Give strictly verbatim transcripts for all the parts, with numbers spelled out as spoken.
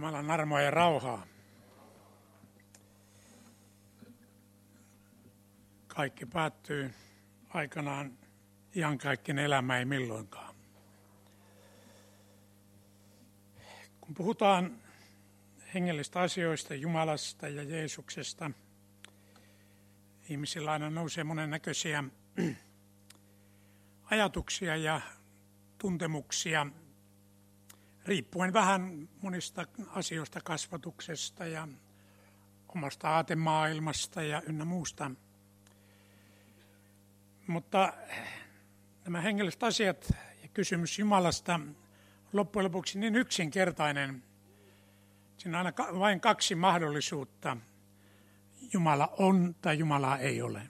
Jumalan armoa ja rauhaa. Kaikki päättyy aikanaan, iankaikkinen elämä ei milloinkaan. Kun puhutaan hengellistä asioista, Jumalasta ja Jeesuksesta, ihmisillä aina nousee monennäköisiä ajatuksia ja tuntemuksia, riippuen vähän monista asioista, kasvatuksesta ja omasta aatemaailmasta ja ynnä muusta. Mutta nämä hengelliset asiat ja kysymys Jumalasta on loppujen lopuksi niin yksinkertainen. Siinä on aina vain kaksi mahdollisuutta. Jumala on tai Jumalaa ei ole.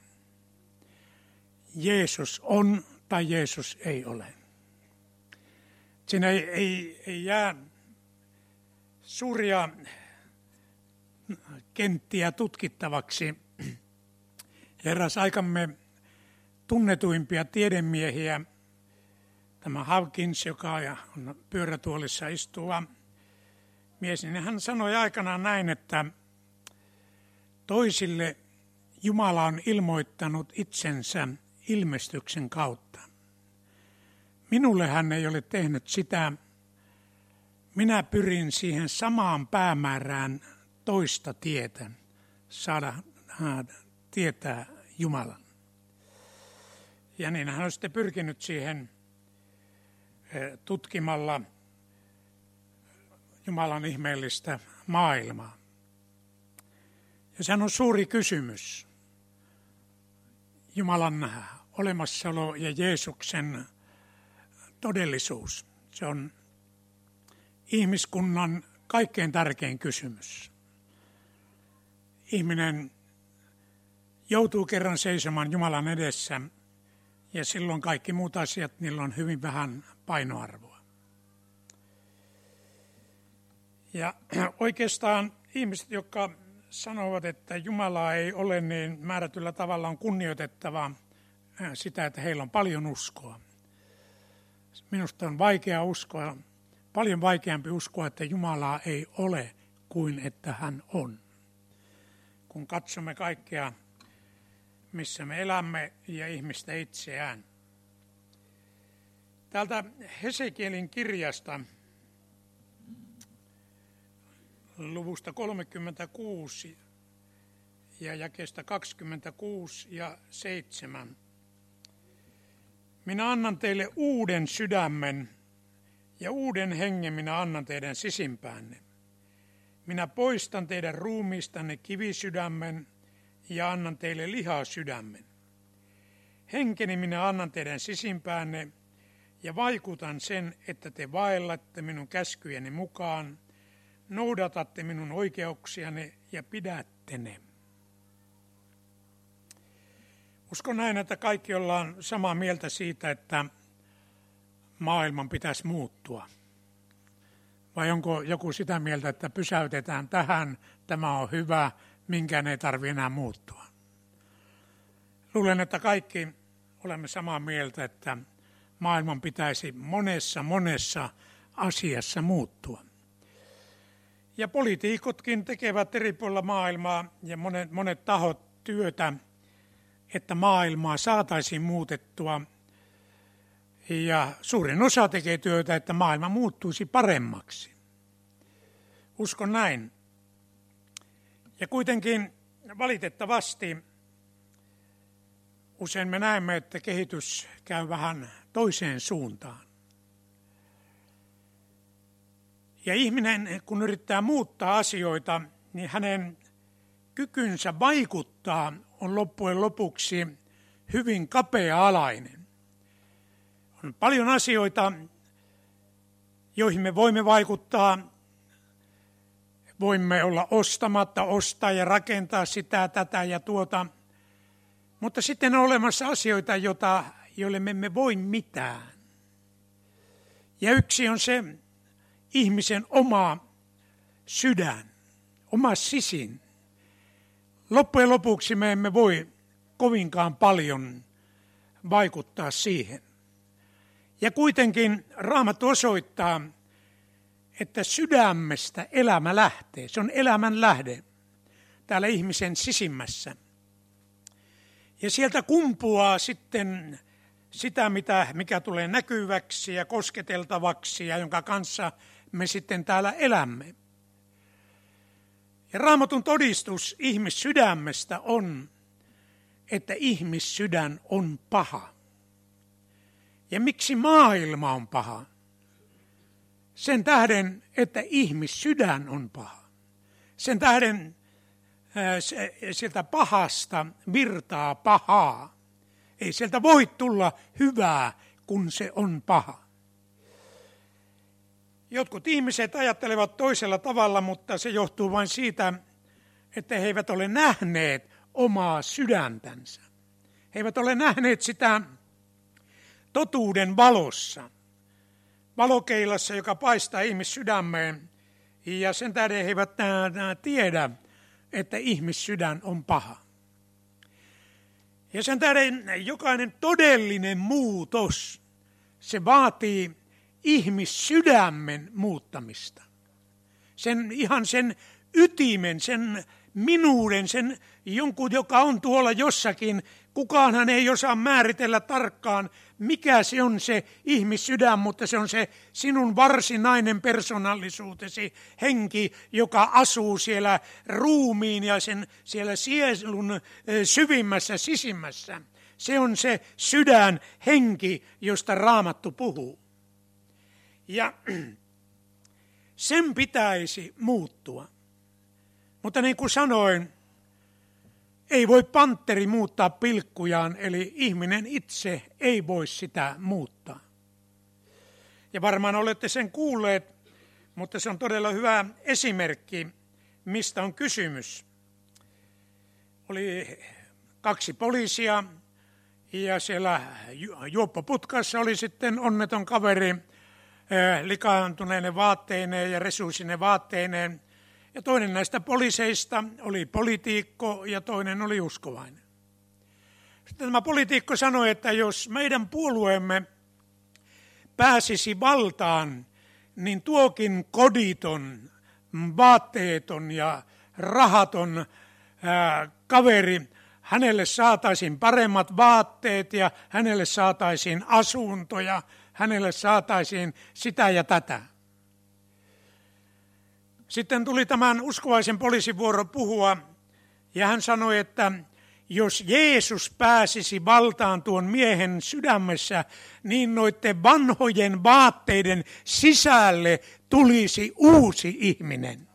Jeesus on tai Jeesus ei ole. Siinä ei, ei, ei jää suuria kenttiä tutkittavaksi. Eräs aikamme tunnetuimpia tiedemiehiä, tämä Hawkins, joka on pyörätuolissa istuva mies, niin hän sanoi aikanaan näin, että toisille Jumala on ilmoittanut itsensä ilmestyksen kautta. Minulle hän ei ole tehnyt sitä. Minä pyrin siihen samaan päämäärään toista tietä, saada tietää Jumalan. Ja niin hän on sitten pyrkinyt siihen tutkimalla Jumalan ihmeellistä maailmaa. Ja sehän on suuri kysymys. Jumalan olemassaolo ja Jeesuksen todellisuus. Se on ihmiskunnan kaikkein tärkein kysymys. Ihminen joutuu kerran seisomaan Jumalan edessä ja silloin kaikki muut asiat, niillä on hyvin vähän painoarvoa. Ja oikeastaan ihmiset, jotka sanovat, että Jumalaa ei ole, niin määrätyllä tavalla on kunnioitettava sitä, että heillä on paljon uskoa. Minusta on vaikea uskoa, paljon vaikeampi uskoa, että Jumalaa ei ole kuin että hän on. Kun katsomme kaikkea, missä me elämme ja ihmistä itseään. Täältä Hesekielin kirjasta luvusta kolmekymmentäkuusi ja jakeesta kaksikymmentäkuusi ja seitsemän. Minä annan teille uuden sydämen ja uuden hengen minä annan teidän sisimpäänne. Minä poistan teidän ruumiistanne kivisydämen ja annan teille lihasydämen. Henkeni minä annan teidän sisimpäänne ja vaikutan sen, että te vaellatte minun käskyjeni mukaan, noudatatte minun oikeuksiani ja pidätte ne. Uskon näin, että kaikki ollaan samaa mieltä siitä, että maailman pitäisi muuttua. Vai onko joku sitä mieltä, että pysäytetään tähän, tämä on hyvä, minkään ei tarvitse enää muuttua. Luulen, että kaikki olemme samaa mieltä, että maailman pitäisi monessa, monessa asiassa muuttua. Ja poliitikotkin tekevät eri puolilla maailmaa ja monet, monet tahot työtä, että maailmaa saataisiin muutettua. Ja suurin osa tekee työtä, että maailma muuttuisi paremmaksi. Uskon näin. Ja kuitenkin valitettavasti usein me näemme, että kehitys käy vähän toiseen suuntaan. Ja ihminen, kun yrittää muuttaa asioita, niin hänen kykynsä vaikuttaa on loppujen lopuksi hyvin kapea-alainen. On paljon asioita, joihin me voimme vaikuttaa. Voimme olla ostamatta, ostaa ja rakentaa sitä, tätä ja tuota. Mutta sitten on olemassa asioita, joita, joille me emme voi mitään. Ja yksi on se ihmisen oma sydän, oma sisin. Loppujen lopuksi me emme voi kovinkaan paljon vaikuttaa siihen. Ja kuitenkin Raamattu osoittaa, että sydämestä elämä lähtee. Se on elämän lähde täällä ihmisen sisimmässä. Ja sieltä kumpuaa sitten sitä, mitä, mikä tulee näkyväksi ja kosketeltavaksi ja jonka kanssa me sitten täällä elämme. Ja Raamatun todistus ihmissydämestä on, että ihmissydän on paha. Ja miksi maailma on paha? Sen tähden, että ihmissydän on paha. Sen tähden sieltä pahasta virtaa pahaa. Ei sieltä voi tulla hyvää, kun se on paha. Jotkut ihmiset ajattelevat toisella tavalla, mutta se johtuu vain siitä, että he eivät ole nähneet omaa sydäntänsä. He eivät ole nähneet sitä totuuden valossa. Valokeilassa, joka paistaa ihmissydämeen. Ja sen tähden he eivät tiedä, että ihmissydän on paha. Ja sen tähden jokainen todellinen muutos, se vaatii ihmissydämen muuttamista. Sen, ihan sen ytimen, sen minuuden, sen jonkun, joka on tuolla jossakin. Kukaanhan ei osaa määritellä tarkkaan, mikä se on se ihmissydän, mutta se on se sinun varsinainen persoonallisuutesi, henki, joka asuu siellä ruumiin ja sen siellä sielun syvimmässä, sisimmässä. Se on se sydän, henki, josta Raamattu puhuu. Ja sen pitäisi muuttua. Mutta niin kuin sanoin, ei voi pantteri muuttaa pilkkujaan, eli ihminen itse ei voi sitä muuttaa. Ja varmaan olette sen kuulleet, mutta se on todella hyvä esimerkki, mistä on kysymys. Oli kaksi poliisia ja siellä juoppoputkassa oli sitten onneton kaveri likaantuneinen vaatteineen ja resursinen vaatteineen. Ja toinen näistä poliiseista oli poliitikko ja toinen oli uskovainen. Sitten tämä poliitikko sanoi, että jos meidän puolueemme pääsisi valtaan, niin tuokin koditon, vaatteeton ja rahaton ää, kaveri, hänelle saataisiin paremmat vaatteet ja hänelle saataisiin asuntoja, hänelle saataisiin sitä ja tätä. Sitten tuli tämän uskovaisen poliisin vuoro puhua, ja hän sanoi, että jos Jeesus pääsisi valtaan tuon miehen sydämessä, niin noiden vanhojen vaatteiden sisälle tulisi uusi ihminen.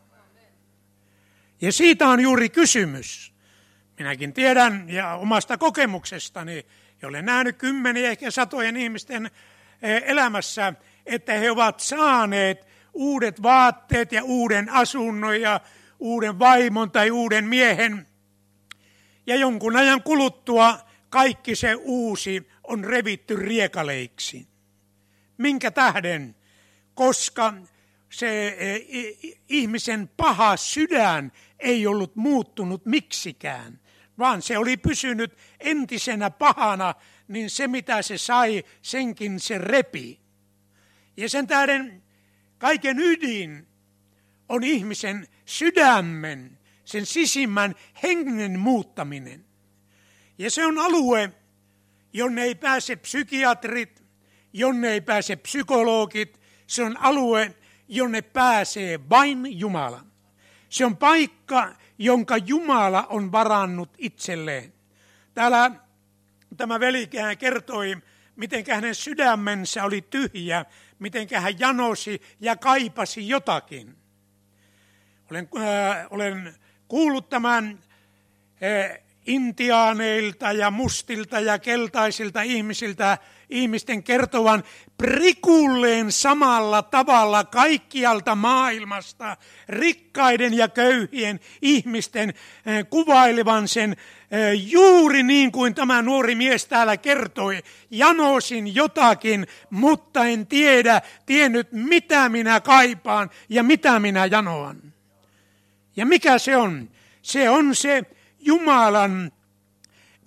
Ja siitä on juuri kysymys. Minäkin tiedän ja omasta kokemuksestani, ja olen nähnyt kymmeniä ehkä satojen ihmisten elämässä, että he ovat saaneet uudet vaatteet ja uuden asunnon ja uuden vaimon tai uuden miehen. Ja jonkun ajan kuluttua kaikki se uusi on revitty riekaleiksi. Minkä tähden? Koska se ihmisen paha sydän ei ollut muuttunut miksikään, vaan se oli pysynyt entisenä pahana, niin se mitä se sai, senkin se repi. Ja sen tähden kaiken ydin on ihmisen sydämen, sen sisimmän hengen muuttaminen. Ja se on alue, jonne ei pääse psykiatrit, jonne ei pääse psykologit. Se on alue, jonne pääsee vain Jumala. Se on paikka, jonka Jumala on varannut itselleen. Täällä tämä veli kertoi, miten hänen sydämensä oli tyhjä, miten hän janosi ja kaipasi jotakin. Olen, äh, olen kuullut tämän äh, intiaaneilta ja mustilta ja keltaisilta ihmisiltä, ihmisten kertovan prikulleen samalla tavalla kaikkialta maailmasta, rikkaiden ja köyhien ihmisten äh, kuvailevan sen äh, juuri niin kuin tämä nuori mies täällä kertoi. Janosin jotakin, mutta en tiedä, tiennyt mitä minä kaipaan ja mitä minä janoan. Ja mikä se on? Se on se Jumalan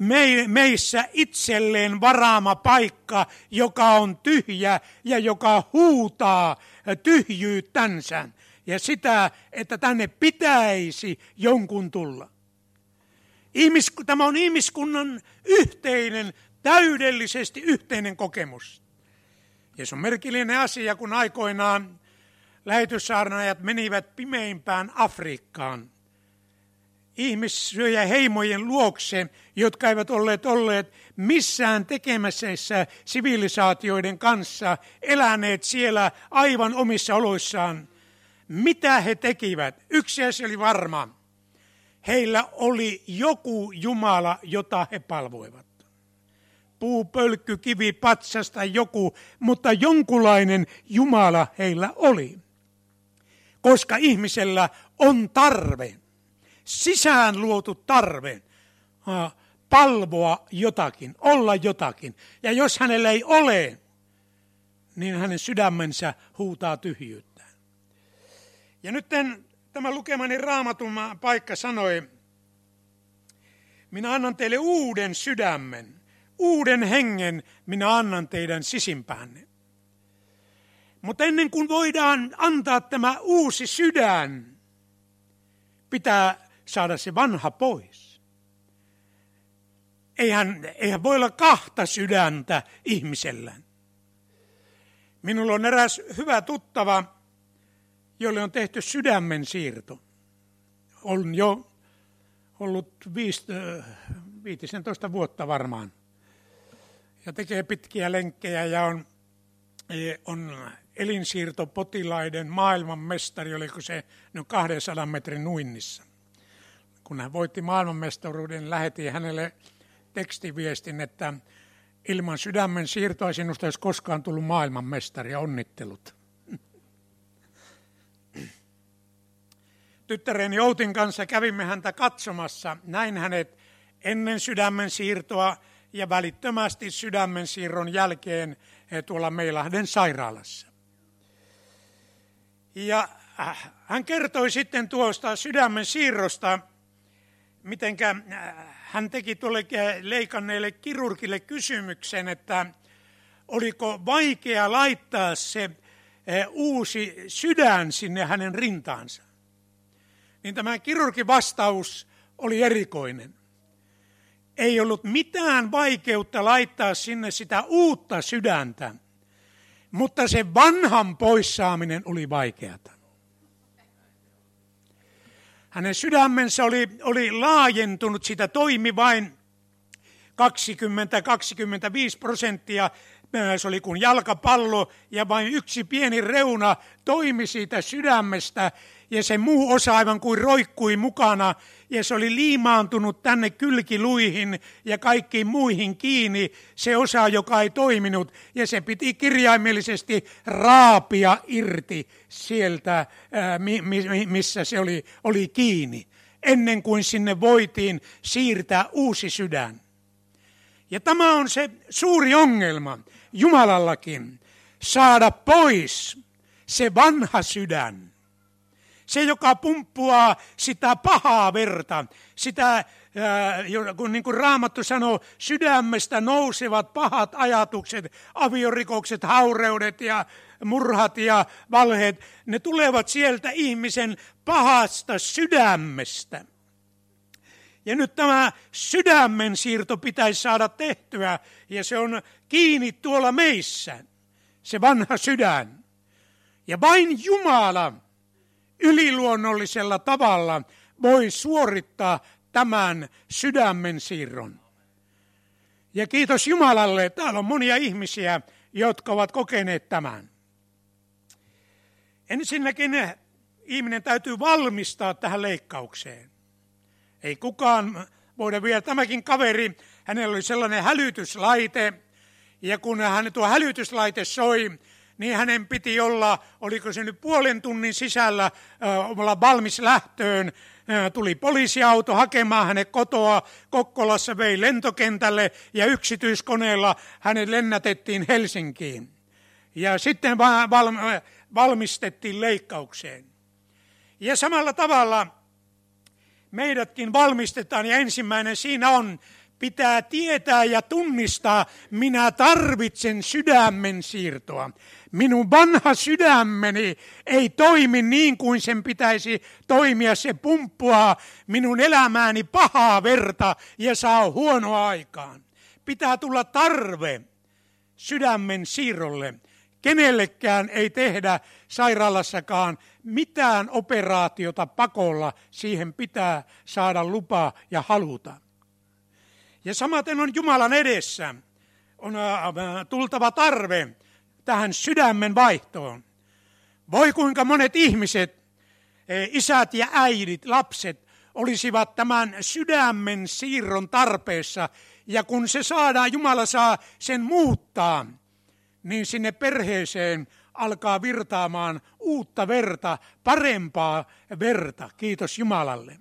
meissä itselleen varaama paikka, joka on tyhjä ja joka huutaa tyhjyyttänsä ja sitä, että tänne pitäisi jonkun tulla. Ihmis, tämä on ihmiskunnan yhteinen, täydellisesti yhteinen kokemus. Ja se on merkillinen asia, kun aikoinaan lähetyssaarnaajat menivät pimeimpään Afrikkaan. Ihmissyöjäheimojen luokse, jotka eivät olleet olleet missään tekemässä sivilisaatioiden kanssa, eläneet siellä aivan omissa oloissaan. Mitä he tekivät? Yksi asia oli varma. Heillä oli joku Jumala, jota he palvoivat. Puu, pölkky, kivi, patsas tai joku, mutta jonkunlainen Jumala heillä oli. Koska ihmisellä on tarve, sisään luotu tarve palvoa jotakin, olla jotakin. Ja jos hänellä ei ole, niin hänen sydämensä huutaa tyhjyyttään. Ja nyt tämä lukemani Raamatun paikka sanoi, minä annan teille uuden sydämen, uuden hengen minä annan teidän sisimpäänne. Mutta ennen kuin voidaan antaa tämä uusi sydän, pitää saada se vanha pois. Eihän, eihän voi olla kahta sydäntä ihmisellä. Minulla on eräs hyvä tuttava, jolle on tehty sydämen siirto. On jo ollut viisitoista vuotta varmaan. Ja tekee pitkiä lenkkejä ja on, on elinsiirtopotilaiden maailmanmestari, oliko se no kahdensadan metrin uinnissa. Kun hän voitti maailmanmestaruuden, lähetin hänelle tekstiviestin, että ilman sydämen siirtoa sinusta olisi koskaan tullut maailmanmestari ja onnittelut. Tyttäreni Outin kanssa kävimme häntä katsomassa. Näin hänet ennen sydämen siirtoa ja välittömästi sydämen siirron jälkeen tuolla Meilahden sairaalassa. Ja hän kertoi sitten tuosta sydämen siirrosta, mitenkä hän teki tuolle leikanneelle kirurgille kysymyksen, että oliko vaikea laittaa se uusi sydän sinne hänen rintaansa. Niin tämä kirurgin vastaus oli erikoinen. Ei ollut mitään vaikeutta laittaa sinne sitä uutta sydäntä, mutta se vanhan poissaaminen oli vaikeata. Hänen sydämensä oli, oli laajentunut, sitä toimi vain kaksikymmentä kaksikymmentäviisi prosenttia. Se oli kuin jalkapallo ja vain yksi pieni reuna toimi siitä sydämestä ja se muu osa aivan kuin roikkui mukana ja se oli liimaantunut tänne kylkiluihin ja kaikkiin muihin kiinni se osa, joka ei toiminut ja se piti kirjaimellisesti raapia irti sieltä, missä se oli, oli kiinni, ennen kuin sinne voitiin siirtää uusi sydän. Ja tämä on se suuri ongelma Jumalallakin, saada pois se vanha sydän. Se, joka pumppuaa sitä pahaa verta, sitä, kun niin kuin Raamattu sanoo, sydämestä nousevat pahat ajatukset, aviorikokset, haureudet ja murhat ja valheet, ne tulevat sieltä ihmisen pahasta sydämestä. Ja nyt tämä sydämen siirto pitäisi saada tehtyä, ja se on kiinni tuolla meissä, se vanha sydän. Ja vain Jumala yliluonnollisella tavalla voi suorittaa tämän sydämen siirron. Ja kiitos Jumalalle, täällä on monia ihmisiä, jotka ovat kokeneet tämän. Ensinnäkin ihminen täytyy valmistaa tähän leikkaukseen. Ei kukaan voida vielä, tämäkin kaveri, hänellä oli sellainen hälytyslaite, ja kun hän tuo hälytyslaite soi, niin hänen piti olla, oliko se nyt puolen tunnin sisällä, äh, olla valmis lähtöön. Äh, tuli poliisiauto hakemaan hänet kotoa Kokkolassa, vei lentokentälle ja yksityiskoneella hänet lennätettiin Helsinkiin. Ja sitten val- val- valmistettiin leikkaukseen. Ja samalla tavalla meidätkin valmistetaan ja ensimmäinen siinä on pitää tietää ja tunnistaa, minä tarvitsen sydämen siirtoa. Minun vanha sydämeni ei toimi niin kuin sen pitäisi toimia. Se pumppuaa minun elämääni pahaa verta ja saa huonoa aikaan. Pitää tulla tarve sydämen siirrolle. Kenellekään ei tehdä sairaalassakaan mitään operaatiota pakolla. Siihen pitää saada lupa ja haluta. Ja samaten on Jumalan edessä. On tultava tarve tähän sydämen vaihtoon. Voi kuinka monet ihmiset, isät ja äidit, lapset, olisivat tämän sydämen siirron tarpeessa. Ja kun se saadaan, Jumala saa sen muuttaa, niin sinne perheeseen alkaa virtaamaan uutta verta, parempaa verta. Kiitos Jumalalle.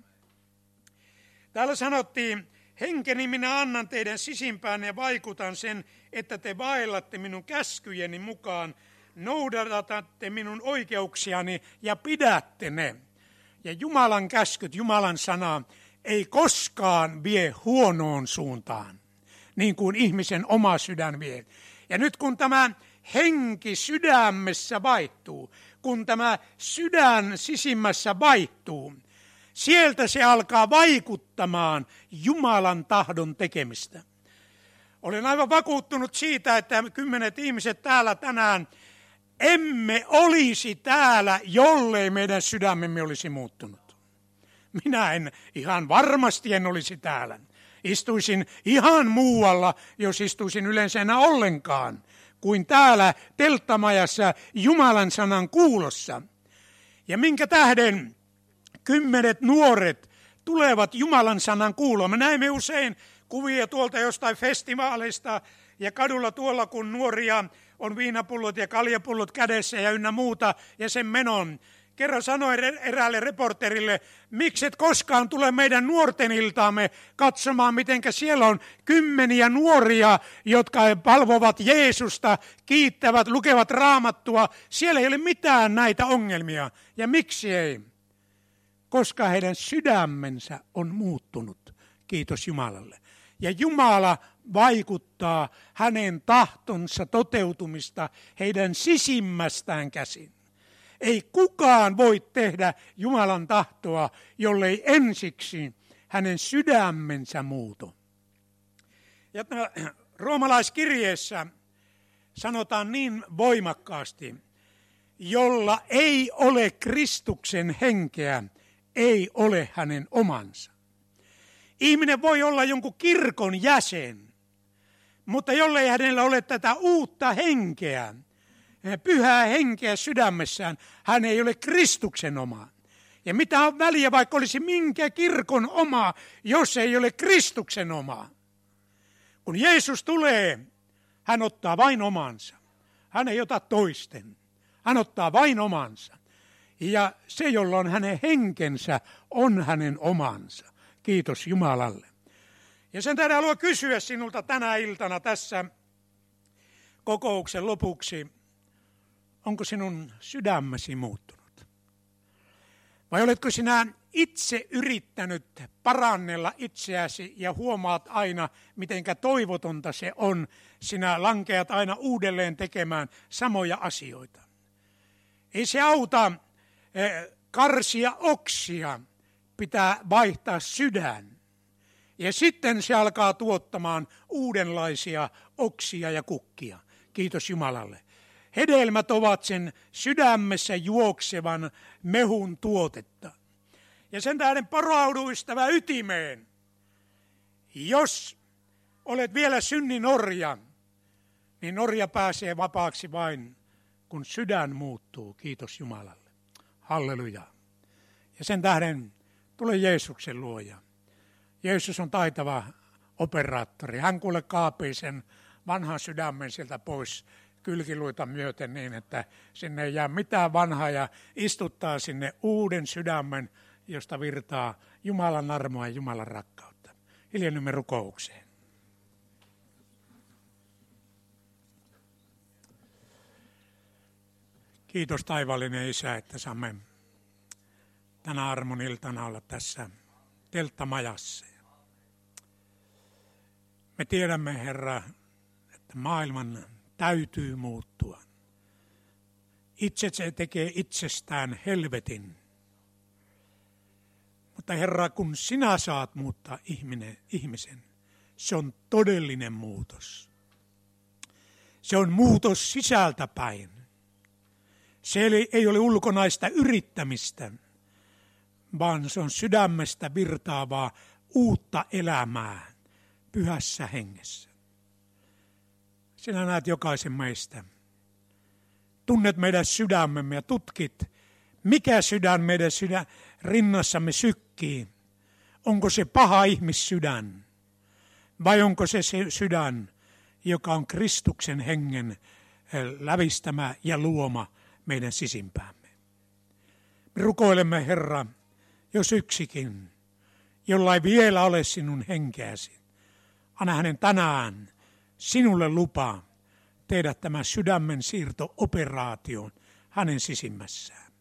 Täällä sanottiin, henkeni minä annan teidän sisimpään ja vaikutan sen, että te vaellatte minun käskyjeni mukaan, noudatatte minun oikeuksiani ja pidätte ne. Ja Jumalan käskyt, Jumalan sana ei koskaan vie huonoon suuntaan, niin kuin ihmisen oma sydän vie. Ja nyt kun tämä henki sydämessä vaihtuu, kun tämä sydän sisimmässä vaihtuu, sieltä se alkaa vaikuttamaan Jumalan tahdon tekemistä. Olen aivan vakuuttunut siitä, että kymmenet ihmiset täällä tänään emme olisi täällä, jollei meidän sydämemme olisi muuttunut. Minä en ihan varmasti en olisi täällä. Istuisin ihan muualla, jos istuisin yleensä enää ollenkaan, kuin täällä telttamajassa Jumalan sanan kuulossa. Ja minkä tähden kymmenet nuoret tulevat Jumalan sanan kuuloon. Me näemme usein kuvia tuolta jostain festivaaleista ja kadulla tuolla, kun nuoria on viinapullot ja kaljapullot kädessä ja ynnä muuta ja sen menon. Kerran sanoin eräälle reporterille, miksi et koskaan tule meidän nuorten iltaamme katsomaan, mitenkä siellä on kymmeniä nuoria, jotka palvovat Jeesusta, kiittävät, lukevat Raamattua. Siellä ei ole mitään näitä ongelmia. Ja miksi ei? Koska heidän sydämensä on muuttunut. Kiitos Jumalalle. Ja Jumala vaikuttaa hänen tahtonsa toteutumista heidän sisimmästään käsin. Ei kukaan voi tehdä Jumalan tahtoa, jollei ensiksi hänen sydämensä muutu. Ja roomalaiskirjeessä sanotaan niin voimakkaasti, jolla ei ole Kristuksen henkeä, ei ole hänen omansa. Ihminen voi olla jonkun kirkon jäsen, mutta jollei hänellä ole tätä uutta henkeä, pyhää henkeä sydämessään, hän ei ole Kristuksen oma. Ja mitä on väliä, vaikka olisi minkä kirkon oma, jos ei ole Kristuksen oma. Kun Jeesus tulee, hän ottaa vain omansa. Hän ei ota toisten. Hän ottaa vain omansa. Ja se, jolla on hänen henkensä, on hänen omansa. Kiitos Jumalalle. Ja sen tähden haluan kysyä sinulta tänä iltana tässä kokouksen lopuksi, onko sinun sydämesi muuttunut? Vai oletko sinä itse yrittänyt parannella itseäsi ja huomaat aina, mitenkä toivotonta se on. Sinä lankeat aina uudelleen tekemään samoja asioita. Ei se auta karsia oksia, pitää vaihtaa sydän. Ja sitten se alkaa tuottamaan uudenlaisia oksia ja kukkia. Kiitos Jumalalle. Hedelmät ovat sen sydämessä juoksevan mehun tuotetta. Ja sen tähden poraudu ystävä ytimeen. Jos olet vielä synnin orja, niin orja pääsee vapaaksi vain, kun sydän muuttuu. Kiitos Jumalalle. Halleluja. Ja sen tähden tule Jeesuksen luoja. Jeesus on taitava operaattori. Hän kuule kaapii sen vanhan sydämen sieltä pois kylkiluita myöten niin, että sinne ei jää mitään vanhaa ja istuttaa sinne uuden sydämen, josta virtaa Jumalan armoa ja Jumalan rakkautta. Hiljennymme rukoukseen. Kiitos taivaallinen Isä, että saamme tänä armon iltana olla tässä telttamajassa. Me tiedämme, Herra, että maailman täytyy muuttua. Itse se tekee itsestään helvetin. Mutta Herra, kun sinä saat muuttaa ihminen, ihmisen, se on todellinen muutos. Se on muutos sisältäpäin. Se ei ole ulkonaista yrittämistä, vaan se on sydämestä virtaavaa uutta elämää pyhässä hengessä. Sinä näet jokaisen meistä. Tunnet meidän sydämemme ja tutkit, mikä sydän meidän sydän rinnassamme sykkii. Onko se paha ihmissydän vai onko se se sydän, joka on Kristuksen hengen lävistämä ja luoma meidän sisimpäämme. Me rukoilemme, Herra, jos yksikin, jolla ei vielä ole sinun henkeäsi, anna hänen tänään sinulle lupa tehdä tämä sydämen siirto-operaation hänen sisimmässään.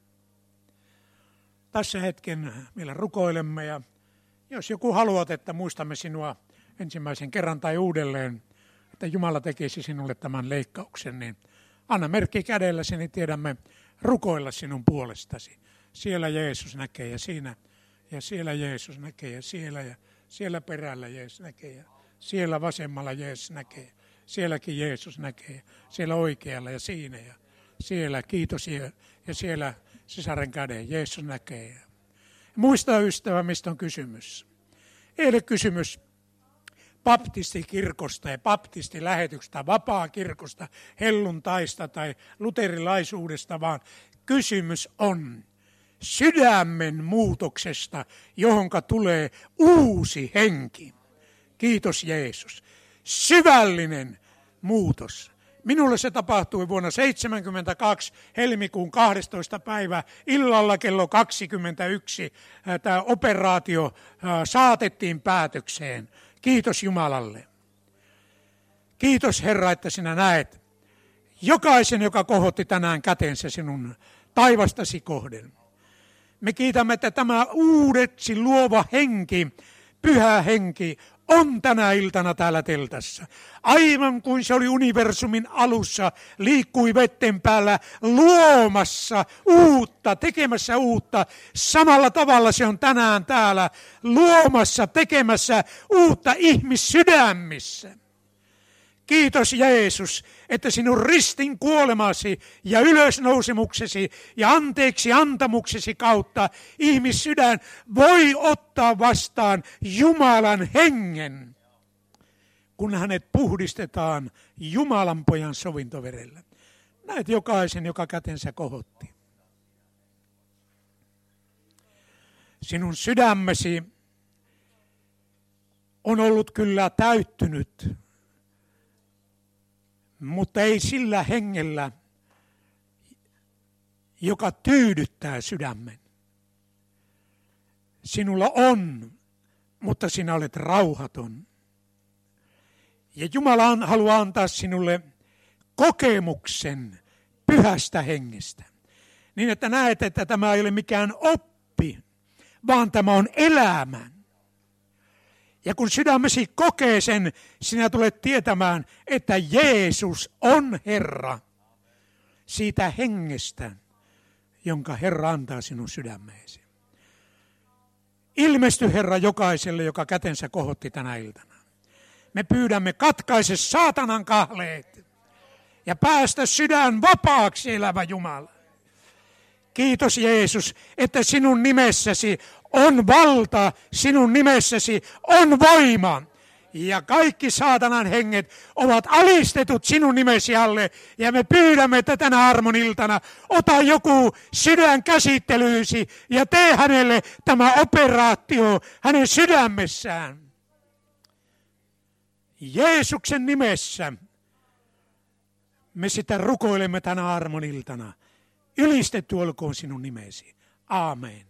Tässä hetken meillä rukoilemme ja jos joku haluat, että muistamme sinua ensimmäisen kerran tai uudelleen, että Jumala tekisi sinulle tämän leikkauksen, niin anna merkki kädelläsi, niin tiedämme rukoilla sinun puolestasi. Siellä Jeesus näkee ja siinä, ja siellä Jeesus näkee ja siellä ja siellä perällä Jeesus näkee ja siellä vasemmalla Jeesus näkee. Sielläkin Jeesus näkee, siellä oikealla ja siinä ja siellä kiitos ja, ja siellä sisaren käden Jeesus näkee. Muista ystävä, mistä on kysymys. Ei ole kysymys baptistikirkosta ja baptistilähetyksestä, vapaa-kirkosta, helluntaista tai luterilaisuudesta, vaan kysymys on sydämen muutoksesta, johonka tulee uusi henki. Kiitos Jeesus. Syvällinen muutos. Minulle se tapahtui vuonna seitsemänkymmentäkaksi helmikuun kahdestoista päivä illalla kello kaksikymmentäyksi. Tämä operaatio saatettiin päätökseen. Kiitos Jumalalle. Kiitos Herra, että sinä näet jokaisen, joka kohotti tänään kätensä sinun taivastasi kohden. Me kiitämme, että tämä uudeksi luova henki, pyhä henki, on tänä iltana täällä teltassa. Aivan kuin se oli universumin alussa, liikkui vetten päällä luomassa uutta, tekemässä uutta. Samalla tavalla se on tänään täällä luomassa, tekemässä uutta ihmissydämissä. Kiitos Jeesus, että sinun ristin kuolemasi ja ylösnousemuksesi ja anteeksi antamuksesi kautta ihmissydän voi ottaa vastaan Jumalan hengen, kun hänet puhdistetaan Jumalan pojan sovintoverellä. Näet jokaisen, joka kätensä kohotti. Sinun sydämesi on ollut kyllä täyttynyt, mutta ei sillä hengellä, joka tyydyttää sydämen. Sinulla on, mutta sinä olet rauhaton. Ja Jumala haluaa antaa sinulle kokemuksen pyhästä hengestä. Niin, että näet, että tämä ei ole mikään oppi, vaan tämä on elämä. Ja kun sydämesi kokee sen, sinä tulet tietämään, että Jeesus on Herra siitä hengestä, jonka Herra antaa sinun sydämeesi. Ilmesty Herra jokaiselle, joka kätensä kohotti tänä iltana. Me pyydämme, katkaise saatanan kahleet ja päästä sydän vapaaksi, elävä Jumala. Kiitos Jeesus, että sinun nimessäsi on valta, sinun nimessäsi on voima. Ja kaikki saatanan henget ovat alistetut sinun nimesi alle. Ja me pyydämme, että tänä armon iltana ota joku sydän käsittelyysi ja tee hänelle tämä operaatio hänen sydämessään. Jeesuksen nimessä me sitä rukoilemme tänä armon iltana. Ylistetty olkoon sinun nimesi. Aamen.